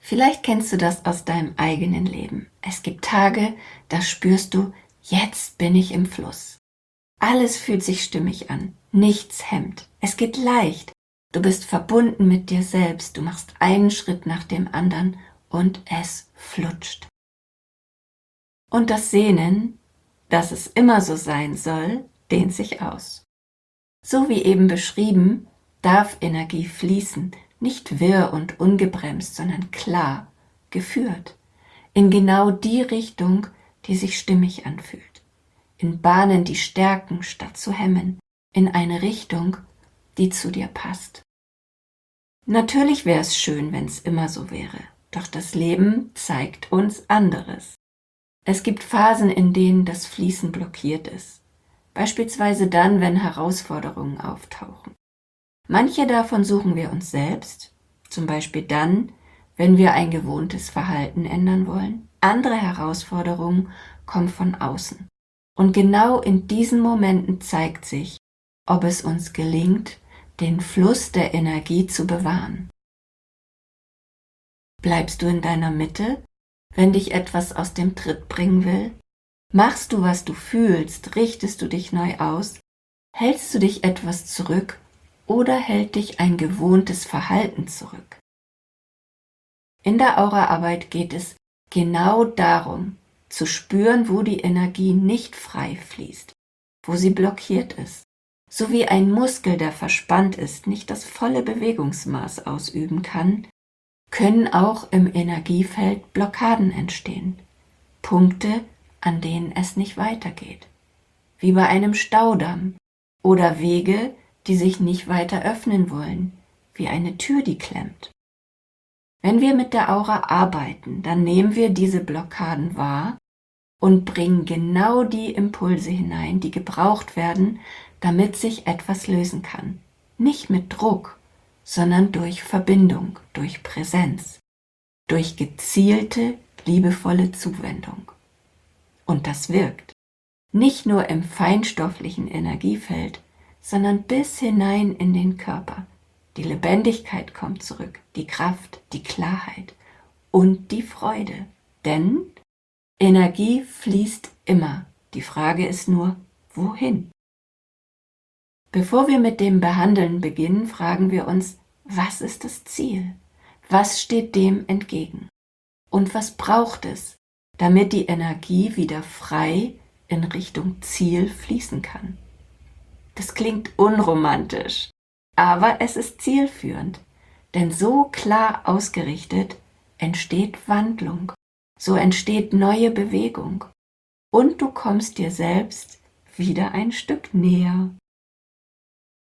Vielleicht kennst du das aus deinem eigenen Leben. Es gibt Tage, da spürst du, jetzt bin ich im Fluss. Alles fühlt sich stimmig an, nichts hemmt. Es geht leicht. Du bist verbunden mit dir selbst, du machst einen Schritt nach dem anderen und es flutscht. Und das Sehnen, dass es immer so sein soll, dehnt sich aus. So wie eben beschrieben, darf Energie fließen, nicht wirr und ungebremst, sondern klar, geführt, in genau die Richtung, die sich stimmig anfühlt, in Bahnen, die stärken, statt zu hemmen, in eine Richtung, die zu dir passt. Natürlich wäre es schön, wenn es immer so wäre, doch das Leben zeigt uns anderes. Es gibt Phasen, in denen das Fließen blockiert ist, beispielsweise dann, wenn Herausforderungen auftauchen. Manche davon suchen wir uns selbst, zum Beispiel dann, wenn wir ein gewohntes Verhalten ändern wollen. Andere Herausforderungen kommen von außen. Und genau in diesen Momenten zeigt sich, ob es uns gelingt, den Fluss der Energie zu bewahren. Bleibst du in deiner Mitte, wenn dich etwas aus dem Tritt bringen will? Machst du, was du fühlst? Richtest du dich neu aus? Hältst du dich etwas zurück oder hält dich ein gewohntes Verhalten zurück? In der Auraarbeit geht es genau darum, zu spüren, wo die Energie nicht frei fließt, wo sie blockiert ist. So wie ein Muskel, der verspannt ist, nicht das volle Bewegungsmaß ausüben kann, können auch im Energiefeld Blockaden entstehen. Punkte, an denen es nicht weitergeht. Wie bei einem Staudamm oder Wege, die sich nicht weiter öffnen wollen, wie eine Tür, die klemmt. Wenn wir mit der Aura arbeiten, dann nehmen wir diese Blockaden wahr und bringen genau die Impulse hinein, die gebraucht werden, damit sich etwas lösen kann. Nicht mit Druck, sondern durch Verbindung, durch Präsenz, durch gezielte, liebevolle Zuwendung. Und das wirkt. Nicht nur im feinstofflichen Energiefeld, sondern bis hinein in den Körper. Die Lebendigkeit kommt zurück, die Kraft, die Klarheit und die Freude. Denn Energie fließt immer. Die Frage ist nur, wohin? Bevor wir mit dem Behandeln beginnen, fragen wir uns, was ist das Ziel? Was steht dem entgegen? Und was braucht es, damit die Energie wieder frei in Richtung Ziel fließen kann? Das klingt unromantisch, aber es ist zielführend, denn so klar ausgerichtet entsteht Wandlung, so entsteht neue Bewegung und du kommst dir selbst wieder ein Stück näher.